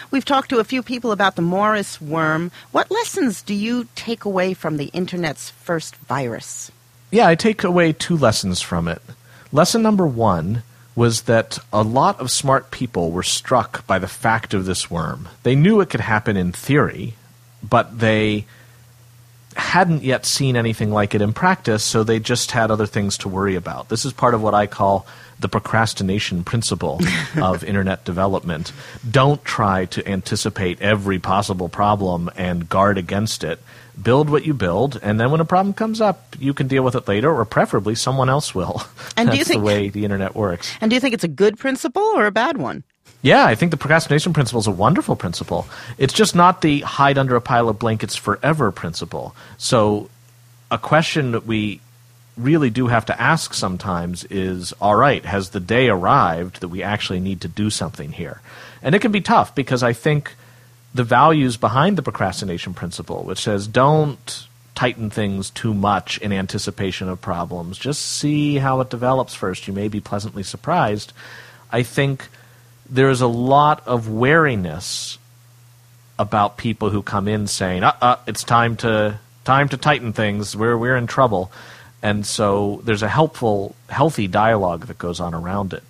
We've talked to a few people about the Morris worm. What lessons do you take away from the Internet's first virus? Yeah, I take away 2 lessons from it. Lesson number 1 was that a lot of smart people were struck by the fact of this worm. They knew it could happen in theory, but they hadn't yet seen anything like it in practice, so they just had other things to worry about. This is part of what I call the procrastination principle of Internet development. Don't try to anticipate every possible problem and guard against it. Build what you build, and then when a problem comes up, you can deal with it later, or preferably someone else will. And That's the way the Internet works. And do you think it's a good principle or a bad one? Yeah, I think the procrastination principle is a wonderful principle. It's just not the hide under a pile of blankets forever principle. So a question that we really do have to ask sometimes is, all right, has the day arrived that we actually need to do something here? And it can be tough because I think the values behind the procrastination principle, which says don't tighten things too much in anticipation of problems, just see how it develops first. You may be pleasantly surprised. I think there's a lot of wariness about people who come in saying, it's time to tighten things. We're in trouble. And so there's a healthy dialogue that goes on around it.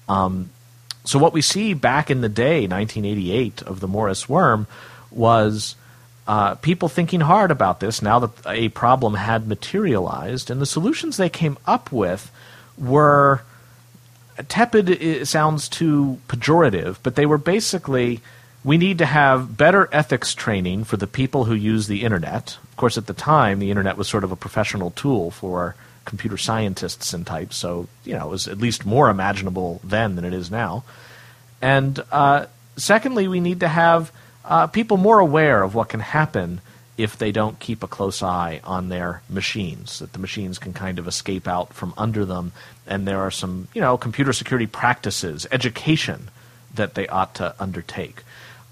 So what we see back in the day, 1988, of the Morris worm, was people thinking hard about this now that a problem had materialized. And the solutions they came up with were tepid. It sounds too pejorative, but they were basically, we need to have better ethics training for the people who use the Internet. Of course, at the time, the Internet was sort of a professional tool for computer scientists and types, so it was at least more imaginable then than it is now. And secondly, we need to have people more aware of what can happen if they don't keep a close eye on their machines, that the machines can kind of escape out from under them, and there are some, computer security practices, education that they ought to undertake.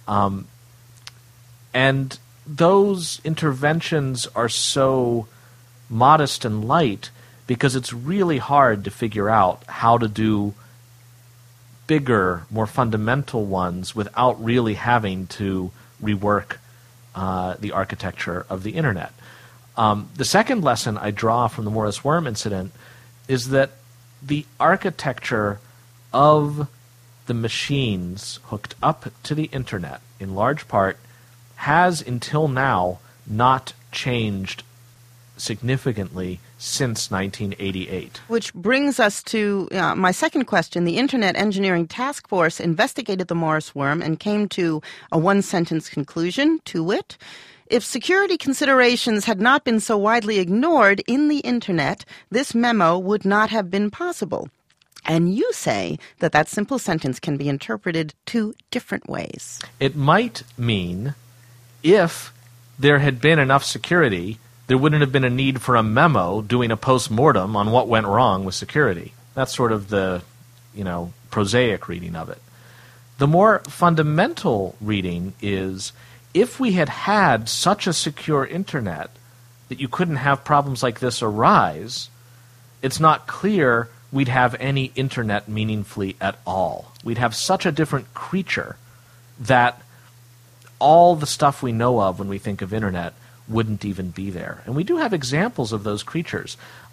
And those interventions are so modest and light because it's really hard to figure out how to do bigger, more fundamental ones without really having to rework the architecture of the Internet. The second lesson I draw from the Morris worm incident is that the architecture of the machines hooked up to the Internet, in large part, has until now not changed significantly since 1988. Which brings us to my second question. The Internet Engineering Task Force investigated the Morris worm and came to a one-sentence conclusion, to wit, if security considerations had not been so widely ignored in the Internet, this memo would not have been possible. And you say that that simple sentence can be interpreted 2 different ways. It might mean if there had been enough security, there wouldn't have been a need for a memo doing a post-mortem on what went wrong with security. That's sort of the, prosaic reading of it. The more fundamental reading is, if we had had such a secure Internet that you couldn't have problems like this arise, it's not clear we'd have any Internet meaningfully at all. We'd have such a different creature that all the stuff we know of when we think of Internet wouldn't even be there. And we do have examples of those creatures.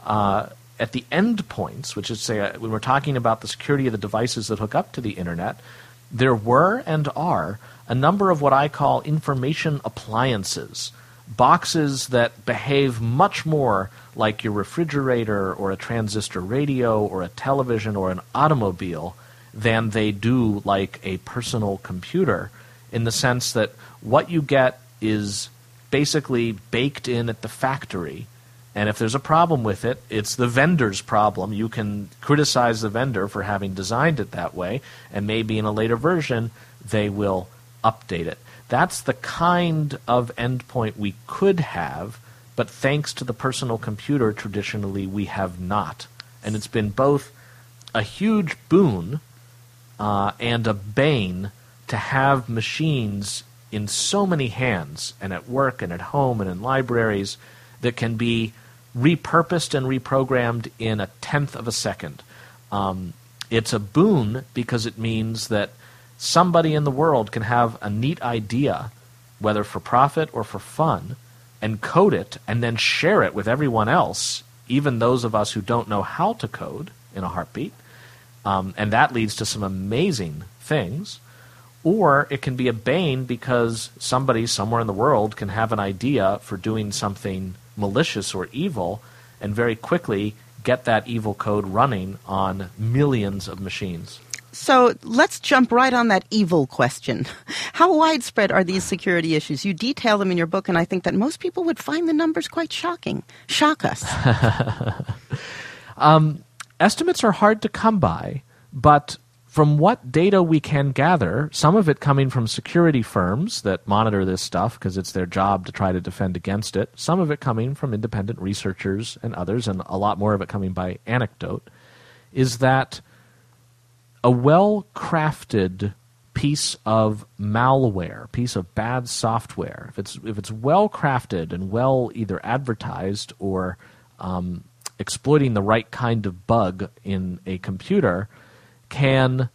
At the endpoints, which is, say, when we're talking about the security of the devices that hook up to the Internet, there were and are a number of what I call information appliances, boxes that behave much more like your refrigerator or a transistor radio or a television or an automobile than they do like a personal computer, in the sense that what you get is basically baked in at the factory. And if there's a problem with it, it's the vendor's problem. You can criticize the vendor for having designed it that way, and maybe in a later version they will update it. That's the kind of endpoint we could have, but thanks to the personal computer, traditionally we have not. And it's been both a huge boon and a bane to have machines in so many hands, and at work and at home and in libraries, that can be repurposed and reprogrammed in 1/10 of a second. It's a boon because it means that somebody in the world can have a neat idea, whether for profit or for fun, and code it and then share it with everyone else, even those of us who don't know how to code, in a heartbeat. And that leads to some amazing things. Or it can be a bane because somebody somewhere in the world can have an idea for doing something malicious or evil and very quickly get that evil code running on millions of machines. So let's jump right on that evil question. How widespread are these security issues? You detail them in your book, and I think that most people would find the numbers quite shocking. Shock us. Estimates are hard to come by, but from what data we can gather, some of it coming from security firms that monitor this stuff because it's their job to try to defend against it, some of it coming from independent researchers and others, and a lot more of it coming by anecdote, is that a well-crafted piece of malware, piece of bad software, if it's well-crafted and well either advertised or exploiting the right kind of bug in a computer, can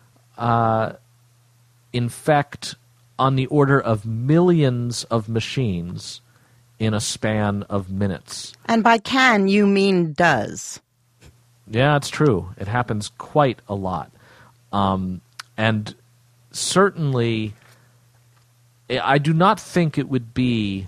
infect on the order of millions of machines in a span of minutes. And by can, you mean does. Yeah, it's true. It happens quite a lot. And certainly, I do not think it would be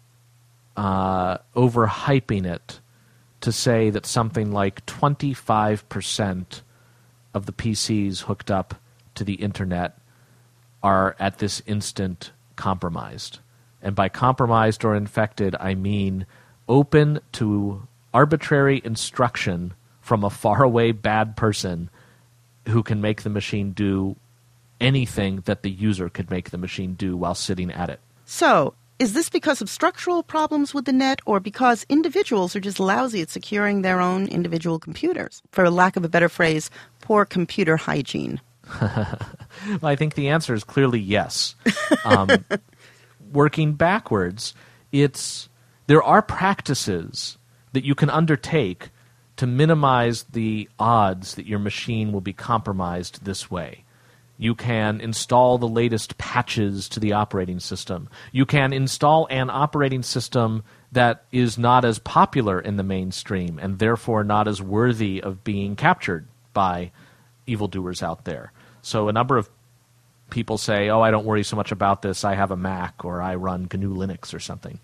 overhyping it to say that something like 25% of the PCs hooked up to the internet are at this instant compromised. And by compromised or infected, I mean open to arbitrary instruction from a faraway bad person who can make the machine do anything that the user could make the machine do while sitting at it. So, is this because of structural problems with the net or because individuals are just lousy at securing their own individual computers? For lack of a better phrase, poor computer hygiene. Well, I think the answer is clearly yes. Working backwards, there are practices that you can undertake to minimize the odds that your machine will be compromised this way. You can install the latest patches to the operating system. You can install an operating system that is not as popular in the mainstream and therefore not as worthy of being captured by evildoers out there. So a number of people say, oh, I don't worry so much about this. I have a Mac or I run GNU Linux or something.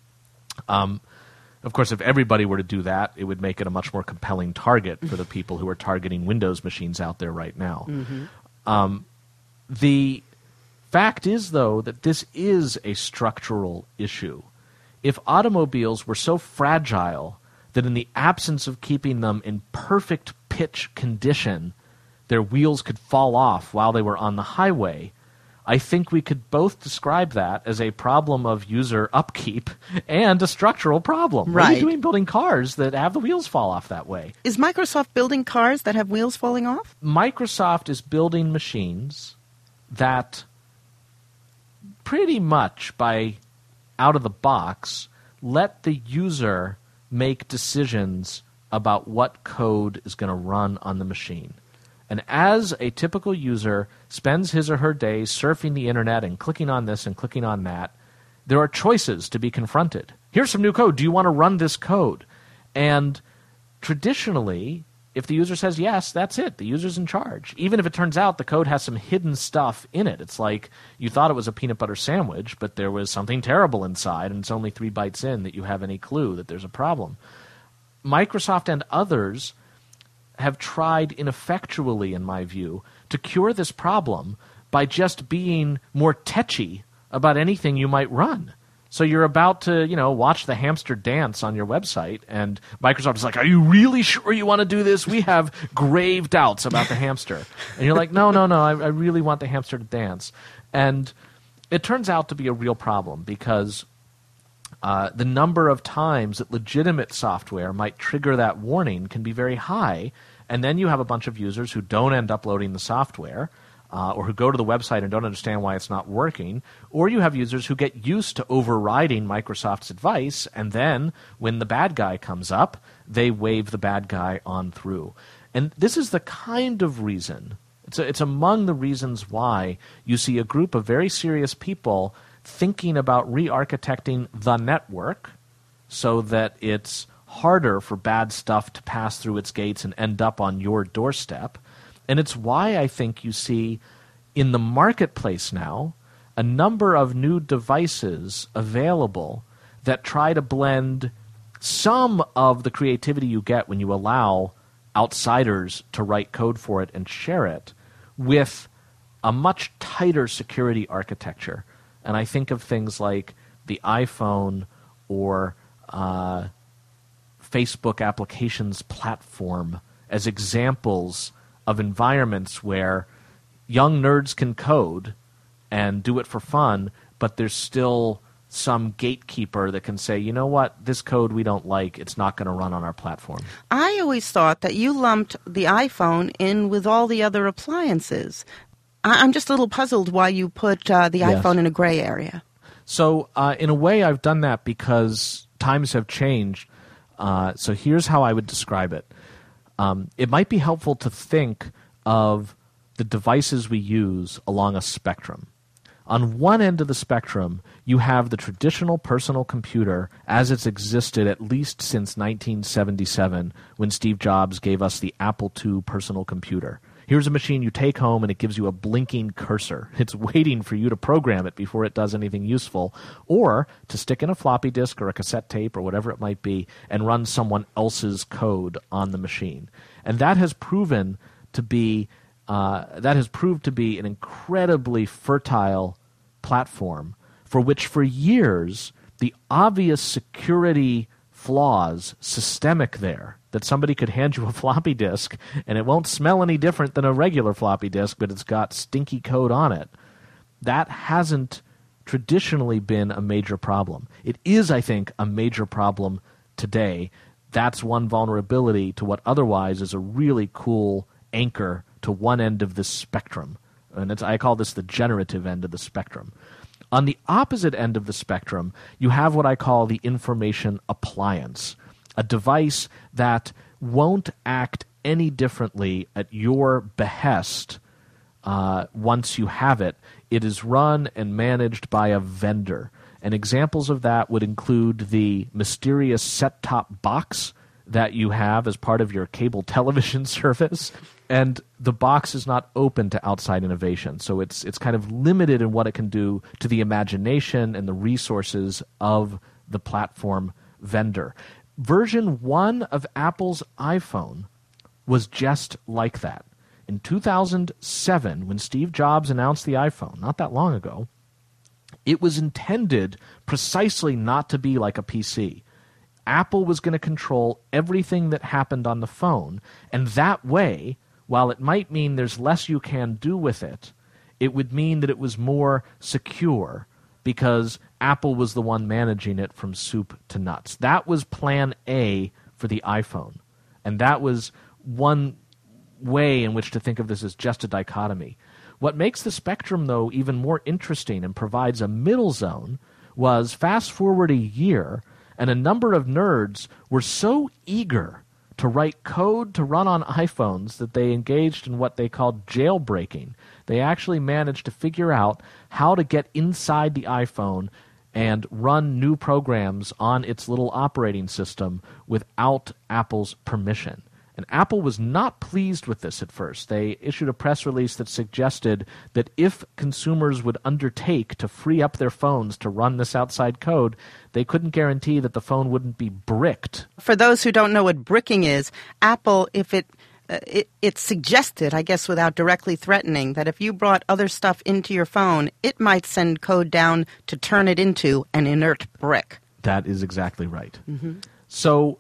Of course, if everybody were to do that, it would make it a much more compelling target for the people who are targeting Windows machines out there right now. Mm-hmm. The fact is, though, that this is a structural issue. If automobiles were so fragile that in the absence of keeping them in perfect pitch condition, their wheels could fall off while they were on the highway, I think we could both describe that as a problem of user upkeep and a structural problem. Right. What are you doing building cars that have the wheels fall off that way? Is Microsoft building cars that have wheels falling off? Microsoft is building machines that pretty much by out of the box let the user make decisions about what code is going to run on the machine. And as a typical user spends his or her days surfing the internet and clicking on this and clicking on that, there are choices to be confronted. Here's some new code. Do you want to run this code? And traditionally, if the user says yes, that's it. The user's in charge. Even if it turns out the code has some hidden stuff in it. It's like you thought it was a peanut butter sandwich, but there was something terrible inside, and it's only 3 bytes in that you have any clue that there's a problem. Microsoft and others have tried ineffectually, in my view, to cure this problem by just being more tetchy about anything you might run. So you're about to, watch the hamster dance on your website, and Microsoft is like, are you really sure you want to do this? We have grave doubts about the hamster. And you're like, no, I really want the hamster to dance. And it turns out to be a real problem because the number of times that legitimate software might trigger that warning can be very high, and then you have a bunch of users who don't end up loading the software or who go to the website and don't understand why it's not working, or you have users who get used to overriding Microsoft's advice, and then when the bad guy comes up, they wave the bad guy on through. And this is the kind of reason It's among the reasons why you see a group of very serious people thinking about re-architecting the network so that it's harder for bad stuff to pass through its gates and end up on your doorstep. And it's why I think you see in the marketplace now a number of new devices available that try to blend some of the creativity you get when you allow outsiders to write code for it and share it with a much tighter security architecture. And I think of things like the iPhone or Facebook applications platform as examples of environments where young nerds can code and do it for fun, but there's still some gatekeeper that can say, you know what, this code we don't like, it's not going to run on our platform. I always thought that you lumped the iPhone in with all the other appliances. I'm just a little puzzled why you put the iPhone in a gray area. So in a way, I've done that because times have changed. So here's how I would describe it. It might be helpful to think of the devices we use along a spectrum. On one end of the spectrum, you have the traditional personal computer as it's existed at least since 1977, when Steve Jobs gave us the Apple II personal computer. Here's a machine you take home and it gives you a blinking cursor. It's waiting for you to program it before it does anything useful, or to stick in a floppy disk or a cassette tape or whatever it might be and run someone else's code on the machine. And that has proven to be proved to be an incredibly fertile platform for which for years the obvious security flaws systemic there, that somebody could hand you a floppy disk and it won't smell any different than a regular floppy disk, but it's got stinky code on it, that hasn't traditionally been a major problem. It is, I think, a major problem today. That's one vulnerability to what otherwise is a really cool anchor to one end of the spectrum. And I call this the generative end of the spectrum. On the opposite end of the spectrum, you have what I call the information appliance, a device that won't act any differently at your behest once you have it. It is run and managed by a vendor. And examples of that would include the mysterious set-top box that you have as part of your cable television service. And the box is not open to outside innovation. So it's kind of limited in what it can do to the imagination and the resources of the platform vendor. Version 1 of Apple's iPhone was just like that. In 2007, when Steve Jobs announced the iPhone, not that long ago, it was intended precisely not to be like a PC. Apple was going to control everything that happened on the phone, and that way, while it might mean there's less you can do with it, it would mean that it was more secure because Apple was the one managing it from soup to nuts. That was plan A for the iPhone, and that was one way in which to think of this as just a dichotomy. What makes the spectrum, though, even more interesting and provides a middle zone was fast forward a year, and a number of nerds were so eager to write code to run on iPhones that they engaged in what they called jailbreaking. They actually managed to figure out how to get inside the iPhone and run new programs on its little operating system without Apple's permission. And Apple was not pleased with this at first. They issued a press release that suggested that if consumers would undertake to free up their phones to run this outside code, they couldn't guarantee that the phone wouldn't be bricked. For those who don't know what bricking is, Apple, if it suggested, I guess without directly threatening, that if you brought other stuff into your phone, it might send code down to turn it into an inert brick. That is exactly right. Mm-hmm. So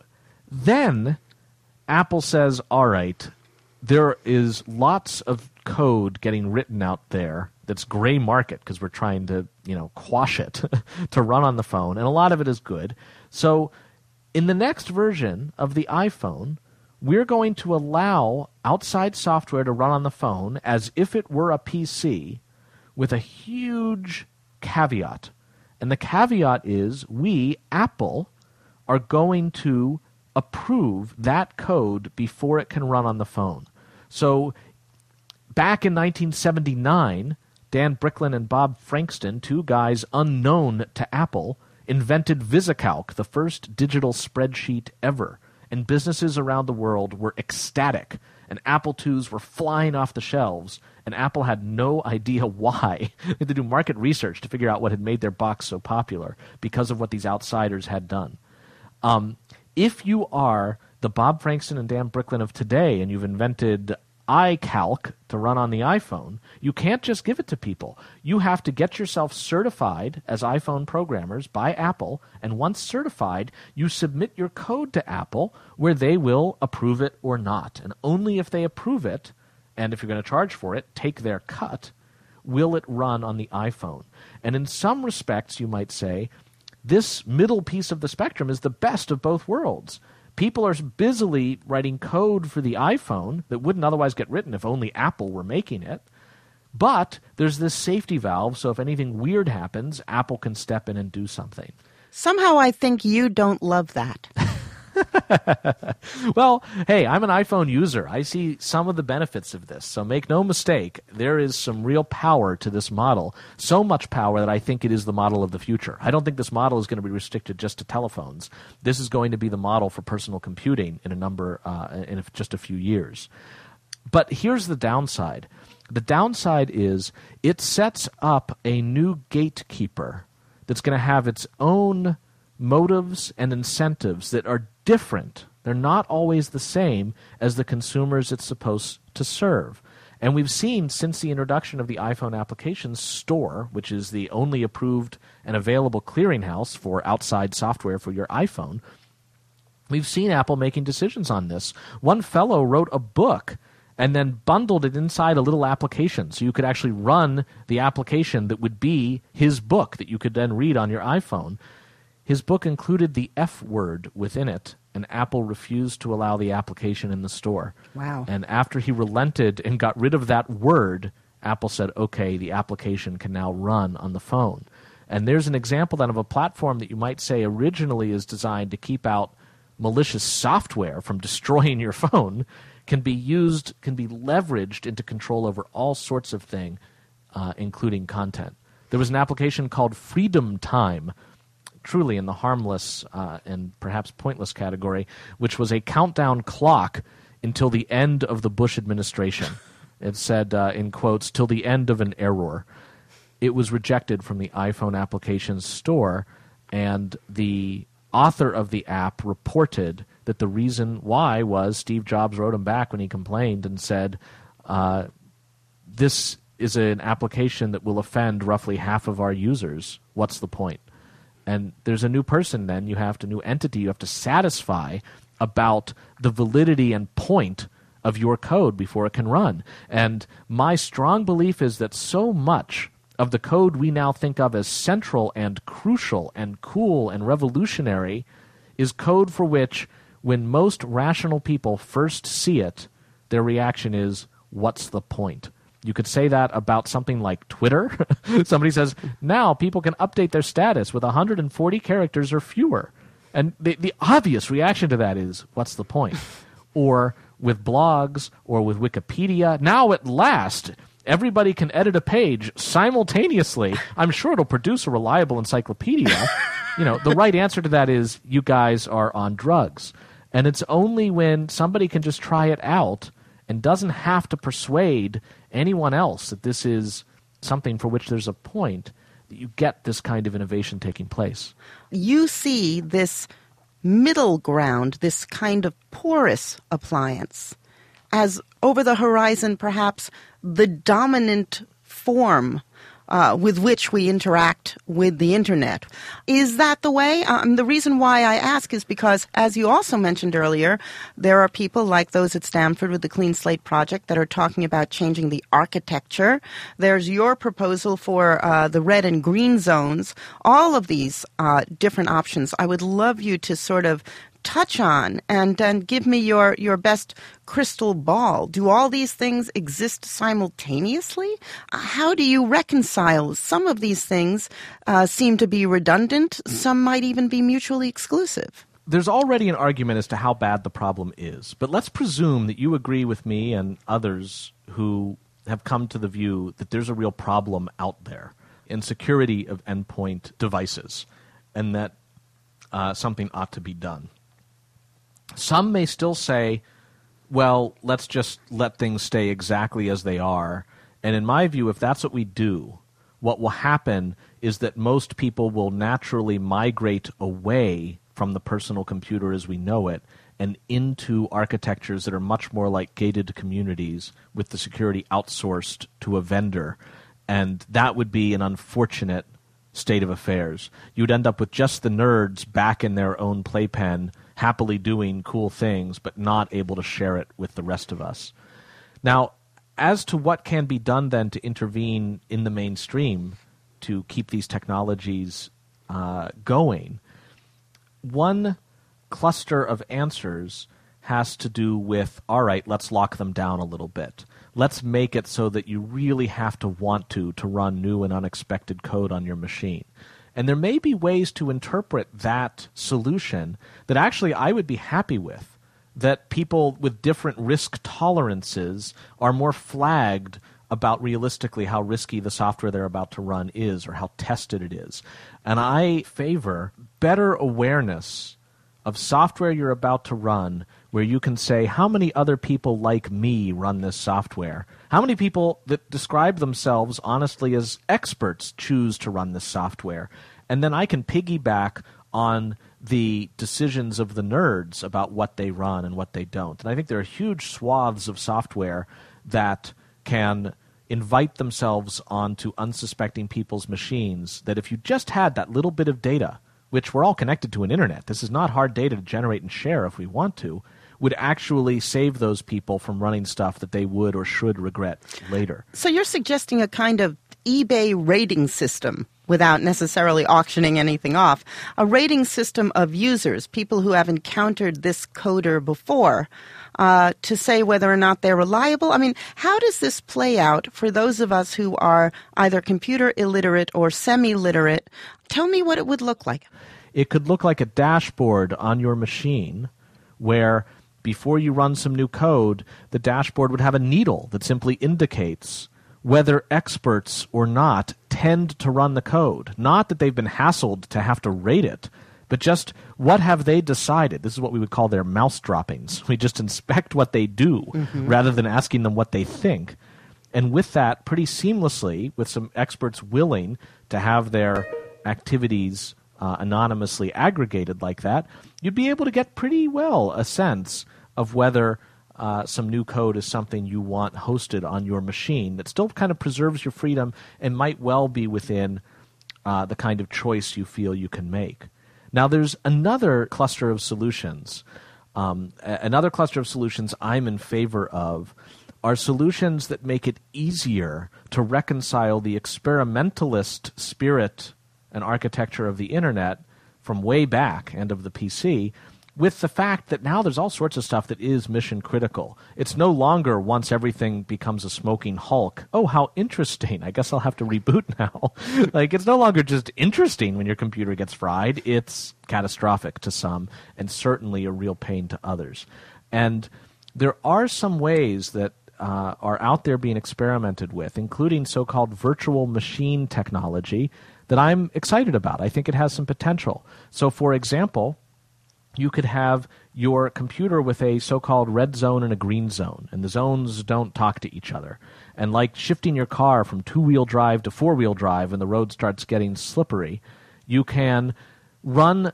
then Apple says, all right, there is lots of code getting written out there that's gray market because we're trying to, quash it to run on the phone, and a lot of it is good. So in the next version of the iPhone, we're going to allow outside software to run on the phone as if it were a PC with a huge caveat. And the caveat is we, Apple, are going to approve that code before it can run on the phone. So Back in 1979, Dan Bricklin and Bob Frankston, two guys unknown to Apple, invented VisiCalc, the first digital spreadsheet ever, and businesses around the world were ecstatic, and Apple IIs were flying off the shelves, and Apple had no idea why. They had to do market research to figure out what had made their box so popular because of what these outsiders had done. If you are the Bob Frankston and Dan Bricklin of today and you've invented iCalc to run on the iPhone, you can't just give it to people. You have to get yourself certified as iPhone programmers by Apple, and once certified, you submit your code to Apple where they will approve it or not. And only if they approve it, and if you're going to charge for it, take their cut, will it run on the iPhone. And in some respects, you might say, this middle piece of the spectrum is the best of both worlds. People are busily writing code for the iPhone that wouldn't otherwise get written if only Apple were making it. But there's this safety valve, so if anything weird happens, Apple can step in and do something. Somehow I think you don't love that. Well, hey, I'm an iPhone user. I see some of the benefits of this. So make no mistake, there is some real power to this model. So much power that I think it is the model of the future. I don't think this model is going to be restricted just to telephones. This is going to be the model for personal computing in just a few years. But here's the downside. The downside is it sets up a new gatekeeper that's going to have its own motives and incentives that are different. They're not always the same as the consumers it's supposed to serve. And we've seen since the introduction of the iPhone application store, which is the only approved and available clearinghouse for outside software for your iPhone, we've seen Apple making decisions on this. One fellow wrote a book and then bundled it inside a little application so you could actually run the application that would be his book that you could then read on your iPhone. His book included the F word within it, and Apple refused to allow the application in the store. Wow. And after he relented and got rid of that word, Apple said, okay, the application can now run on the phone. And there's an example then of a platform that you might say originally is designed to keep out malicious software from destroying your phone, can be leveraged into control over all sorts of things, including content. There was an application called Freedom Time, truly in the harmless and perhaps pointless category, which was a countdown clock until the end of the Bush administration. It said, in quotes, till the end of an error. It was rejected from the iPhone application store, and the author of the app reported that the reason why was Steve Jobs wrote him back when he complained and said, this is an application that will offend roughly half of our users. What's the point? And there's a new person then, a new entity you have to satisfy about the validity and point of your code before it can run. And my strong belief is that so much of the code we now think of as central and crucial and cool and revolutionary is code for which, when most rational people first see it, their reaction is, what's the point? You could say that about something like Twitter. Somebody says, now people can update their status with 140 characters or fewer. And the obvious reaction to that is, what's the point? Or with blogs or with Wikipedia, now at last, everybody can edit a page simultaneously. I'm sure it'll produce a reliable encyclopedia. The right answer to that is, you guys are on drugs. And it's only when somebody can just try it out and doesn't have to persuade anyone else that this is something for which there's a point, that you get this kind of innovation taking place. You see this middle ground, this kind of porous appliance, as over the horizon perhaps the dominant form with which we interact with the Internet. Is that the way? The reason why I ask is because, as you also mentioned earlier, there are people like those at Stanford with the Clean Slate Project that are talking about changing the architecture. There's your proposal for the red and green zones. All of these different options, I would love you to sort of touch on and give me your best crystal ball. Do all these things exist simultaneously? How do you reconcile? Some of these things seem to be redundant. Some might even be mutually exclusive. There's already an argument as to how bad the problem is, but let's presume that you agree with me and others who have come to the view that there's a real problem out there in security of endpoint devices, and that something ought to be done. Some may still say, well, let's just let things stay exactly as they are. And in my view, if that's what we do, what will happen is that most people will naturally migrate away from the personal computer as we know it and into architectures that are much more like gated communities with the security outsourced to a vendor. And that would be an unfortunate state of affairs. You'd end up with just the nerds back in their own playpen, happily doing cool things, but not able to share it with the rest of us. Now, as to what can be done then to intervene in the mainstream to keep these technologies going, one cluster of answers has to do with, all right, let's lock them down a little bit. Let's make it so that you really have to want to run new and unexpected code on your machine. And there may be ways to interpret that solution that actually I would be happy with, that people with different risk tolerances are more flagged about realistically how risky the software they're about to run is or how tested it is. And I favor better awareness of software you're about to run where you can say, how many other people like me run this software? How many people that describe themselves honestly as experts choose to run this software? And then I can piggyback on the decisions of the nerds about what they run and what they don't. And I think there are huge swaths of software that can invite themselves onto unsuspecting people's machines that if you just had that little bit of data, which we're all connected to an internet, this is not hard data to generate and share if we want to, would actually save those people from running stuff that they would or should regret later. So you're suggesting a kind of eBay rating system without necessarily auctioning anything off, a rating system of users, people who have encountered this coder before, to say whether or not they're reliable. I mean, how does this play out for those of us who are either computer illiterate or semi-literate? Tell me what it would look like. It could look like a dashboard on your machine where before you run some new code, the dashboard would have a needle that simply indicates whether experts or not tend to run the code. Not that they've been hassled to have to rate it, but just what have they decided? This is what we would call their mouse droppings. We just inspect what they do rather than asking them what they think. And with that, pretty seamlessly, with some experts willing to have their activities anonymously aggregated like that, you'd be able to get pretty well a sense of whether some new code is something you want hosted on your machine that still kind of preserves your freedom and might well be within the kind of choice you feel you can make. Now, there's another cluster of solutions. Another cluster of solutions I'm in favor of are solutions that make it easier to reconcile the experimentalist spirit and architecture of the internet from way back and of the PC with the fact that now there's all sorts of stuff that is mission critical. It's no longer once everything becomes a smoking hulk, oh, how interesting, I guess I'll have to reboot now. Like, it's no longer just interesting when your computer gets fried. It's catastrophic to some and certainly a real pain to others. And there are some ways that are out there being experimented with, including so-called virtual machine technology that I'm excited about. I think it has some potential. So, for example, you could have your computer with a so-called red zone and a green zone, and the zones don't talk to each other. And like shifting your car from two-wheel drive to four-wheel drive and the road starts getting slippery, you can run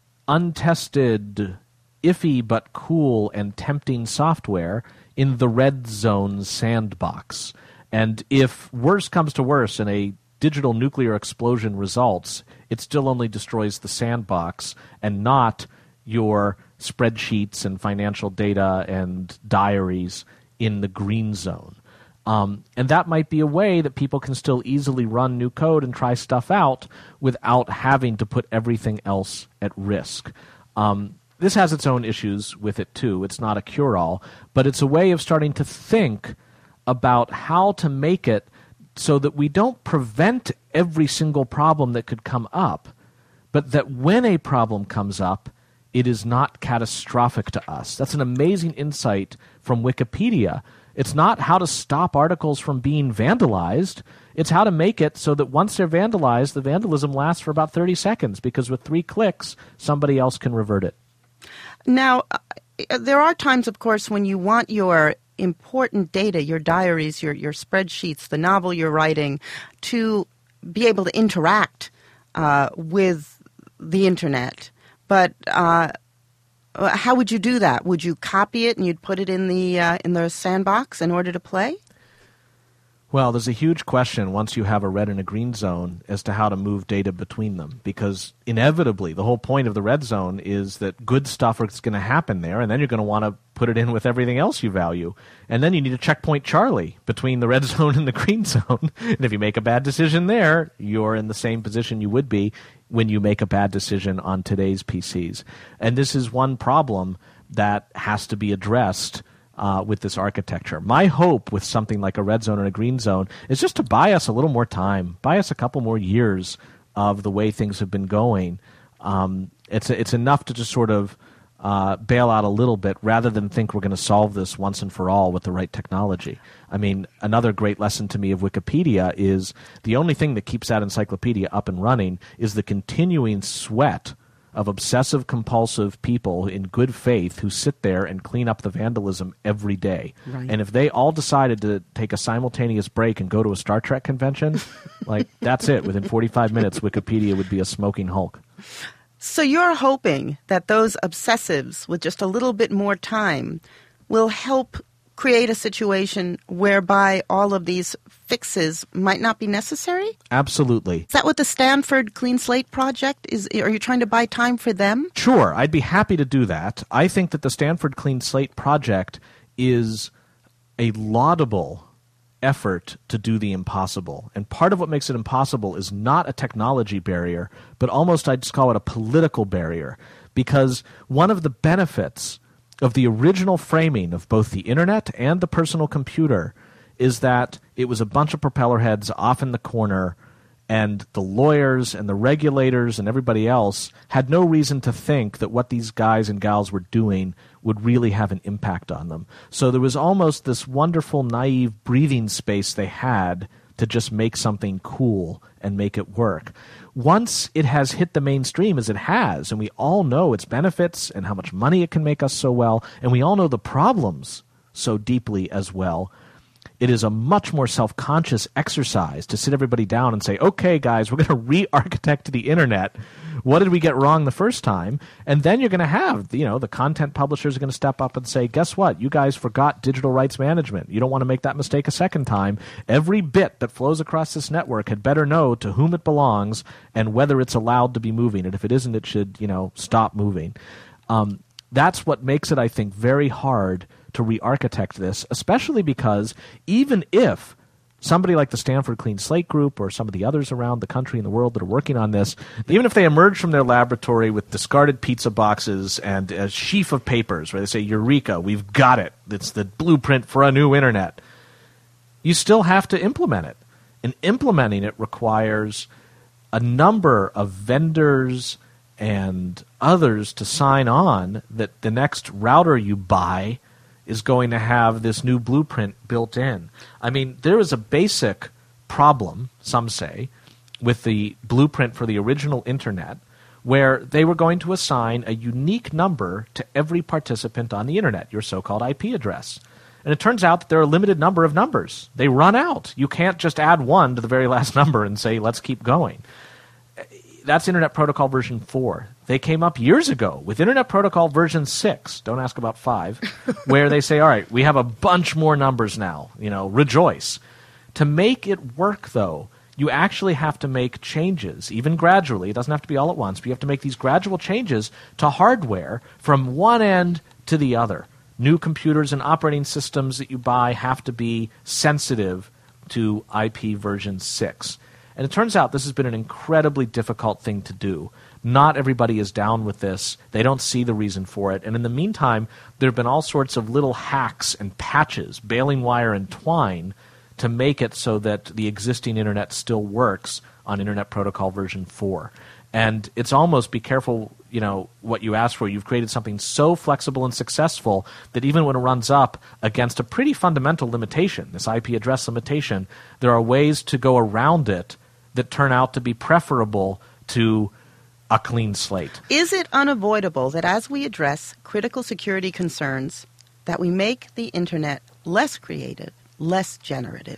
untested, iffy but cool and tempting software in the red zone sandbox. And if worse comes to worse and a digital nuclear explosion results, it still only destroys the sandbox and not your spreadsheets and financial data and diaries in the green zone. And that might be a way that people can still easily run new code and try stuff out without having to put everything else at risk. This has its own issues with it too. It's not a cure-all, but it's a way of starting to think about how to make it so that we don't prevent every single problem that could come up, but that when a problem comes up, it is not catastrophic to us. That's an amazing insight from Wikipedia. It's not how to stop articles from being vandalized. It's how to make it so that once they're vandalized, the vandalism lasts for about 30 seconds, because with 3 clicks, somebody else can revert it. Now, there are times, of course, when you want your important data, your diaries, your spreadsheets, the novel you're writing, to be able to interact with the Internet. But how would you do that? Would you copy it and you'd put it in the sandbox in order to play? Well, there's a huge question once you have a red and a green zone as to how to move data between them, because inevitably the whole point of the red zone is that good stuff is going to happen there, and then you're going to want to put it in with everything else you value. And then you need a checkpoint Charlie between the red zone and the green zone. And if you make a bad decision there, you're in the same position you would be when you make a bad decision on today's PCs. And this is one problem that has to be addressed with this architecture. My hope with something like a red zone and a green zone is just to buy us a little more time, buy us a couple more years of the way things have been going. It's enough to just sort of bail out a little bit rather than think we're going to solve this once and for all with the right technology. I mean, another great lesson to me of Wikipedia is the only thing that keeps that encyclopedia up and running is the continuing sweat of obsessive-compulsive people in good faith who sit there and clean up the vandalism every day. Right. And if they all decided to take a simultaneous break and go to a Star Trek convention, like, that's it. Within 45 minutes, Wikipedia would be a smoking hulk. So you're hoping that those obsessives with just a little bit more time will help create a situation whereby all of these fixes might not be necessary? Absolutely. Is that what the Stanford Clean Slate Project is? Are you trying to buy time for them? Sure, I'd be happy to do that. I think that the Stanford Clean Slate Project is a laudable effort to do the impossible. And part of what makes it impossible is not a technology barrier, but almost I'd just call it a political barrier. Because one of the benefits of the original framing of both the Internet and the personal computer is that it was a bunch of propeller heads off in the corner, and the lawyers and the regulators and everybody else had no reason to think that what these guys and gals were doing would really have an impact on them. So there was almost this wonderful, naive breathing space they had to just make something cool and make it work. Once it has hit the mainstream, as it has, and we all know its benefits and how much money it can make us so well, and we all know the problems so deeply as well, it is a much more self-conscious exercise to sit everybody down and say, okay, guys, we're going to re-architect the Internet. What did we get wrong the first time? And then you're going to have, the content publishers are going to step up and say, guess what? You guys forgot digital rights management. You don't want to make that mistake a second time. Every bit that flows across this network had better know to whom it belongs and whether it's allowed to be moving. And if it isn't, it should, stop moving. That's what makes it, I think, very hard to re-architect this, especially because even if somebody like the Stanford Clean Slate Group or some of the others around the country and the world that are working on this, even if they emerge from their laboratory with discarded pizza boxes and a sheaf of papers where they say, Eureka, we've got it, it's the blueprint for a new Internet, you still have to implement it. And implementing it requires a number of vendors and others to sign on that the next router you buy is going to have this new blueprint built in. I mean, there is a basic problem, some say, with the blueprint for the original Internet, where they were going to assign a unique number to every participant on the Internet, your so-called IP address. And it turns out that there are a limited number of numbers. They run out. You can't just add 1 to the very last number and say, let's keep going. That's Internet Protocol version 4. They came up years ago with Internet Protocol version 6, don't ask about 5, where they say, all right, we have a bunch more numbers now, rejoice. To make it work, though, you actually have to make changes, even gradually. It doesn't have to be all at once, but you have to make these gradual changes to hardware from one end to the other. New computers and operating systems that you buy have to be sensitive to IP version 6. And it turns out this has been an incredibly difficult thing to do. Not everybody is down with this. They don't see the reason for it. And in the meantime, there have been all sorts of little hacks and patches, baling wire and twine, to make it so that the existing Internet still works on Internet Protocol version 4. And it's almost, be careful, what you ask for. You've created something so flexible and successful that even when it runs up against a pretty fundamental limitation, this IP address limitation, there are ways to go around it that turn out to be preferable to a clean slate. Is it unavoidable that as we address critical security concerns, that we make the Internet less creative, less generative?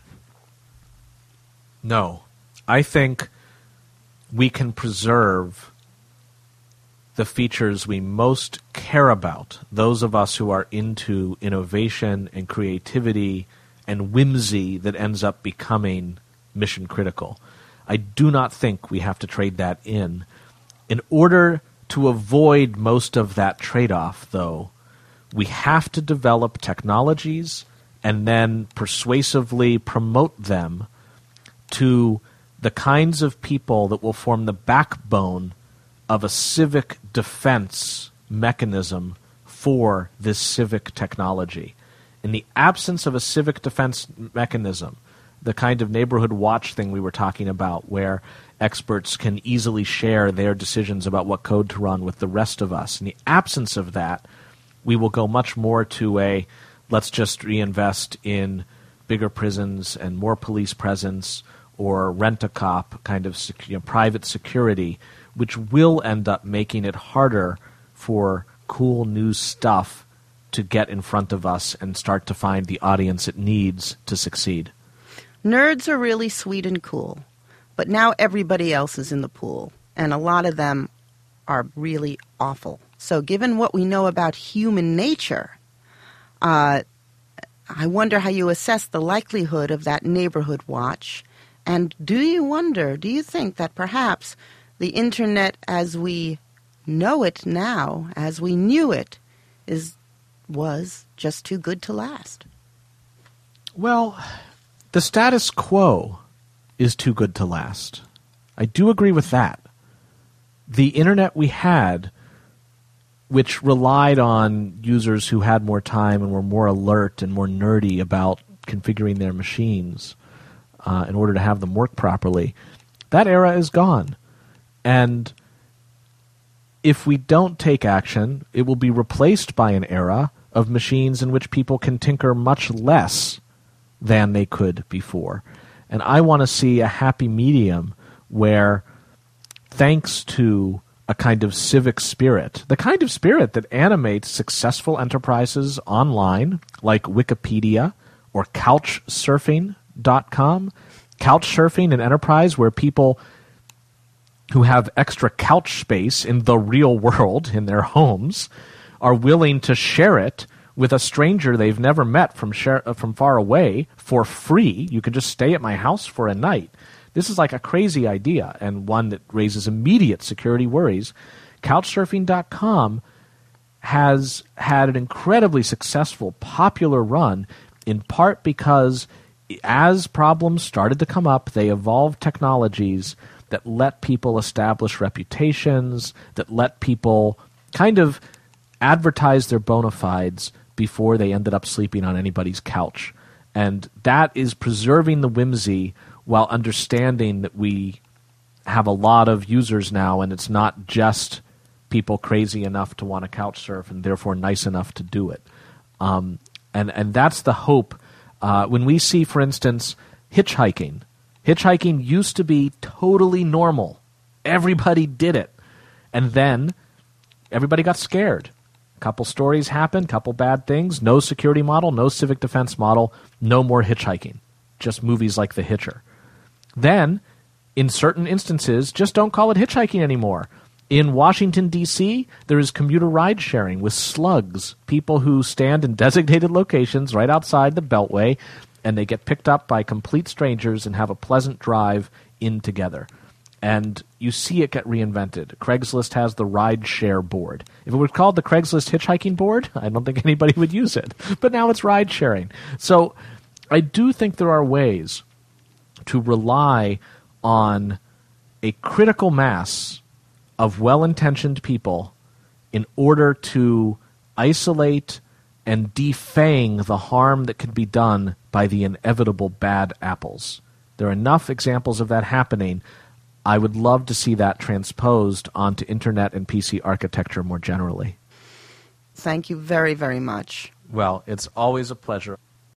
No. I think we can preserve the features we most care about, those of us who are into innovation and creativity and whimsy that ends up becoming mission critical. I do not think we have to trade that in. In order to avoid most of that trade-off, though, we have to develop technologies and then persuasively promote them to the kinds of people that will form the backbone of a civic defense mechanism for this civic technology. In the absence of a civic defense mechanism, the kind of neighborhood watch thing we were talking about, where experts can easily share their decisions about what code to run with the rest of us, in the absence of that, we will go much more to a let's just reinvest in bigger prisons and more police presence, or rent-a-cop kind of private security, which will end up making it harder for cool new stuff to get in front of us and start to find the audience it needs to succeed. Nerds are really sweet and cool, but now everybody else is in the pool, and a lot of them are really awful. So given what we know about human nature, I wonder how you assess the likelihood of that neighborhood watch. And do you think that perhaps the Internet as we know it now, as we knew it, was just too good to last? Well, the status quo is too good to last. I do agree with that. The Internet we had, which relied on users who had more time and were more alert and more nerdy about configuring their machines, in order to have them work properly, that era is gone. And if we don't take action, it will be replaced by an era of machines in which people can tinker much less than they could before. And I want to see a happy medium where, thanks to a kind of civic spirit, the kind of spirit that animates successful enterprises online, like Wikipedia or Couchsurfing.com. Couchsurfing, an enterprise where people who have extra couch space in the real world, in their homes, are willing to share it with a stranger they've never met from far away for free. You can just stay at my house for a night. This is like a crazy idea, and one that raises immediate security worries. Couchsurfing.com has had an incredibly successful, popular run, in part because as problems started to come up, they evolved technologies that let people establish reputations, that let people kind of advertise their bona fides before they ended up sleeping on anybody's couch. And that is preserving the whimsy while understanding that we have a lot of users now, and it's not just people crazy enough to want to couch surf and therefore nice enough to do it. And that's the hope. When we see, for instance, hitchhiking used to be totally normal. Everybody did it. And then everybody got scared. A couple stories happened, couple bad things, no security model, no civic defense model, no more hitchhiking. Just movies like The Hitcher. Then, in certain instances, just don't call it hitchhiking anymore. In Washington, D.C., there is commuter ride sharing with slugs, people who stand in designated locations right outside the Beltway, and they get picked up by complete strangers and have a pleasant drive in together. And you see it get reinvented. Craigslist has the ride share board. If it were called the Craigslist hitchhiking board, I don't think anybody would use it. But now it's ride sharing. So I do think there are ways to rely on a critical mass of well-intentioned people in order to isolate and defang the harm that could be done by the inevitable bad apples. There are enough examples of that happening. I would love to see that transposed onto Internet and PC architecture more generally. Thank you very, very much. Well, it's always a pleasure.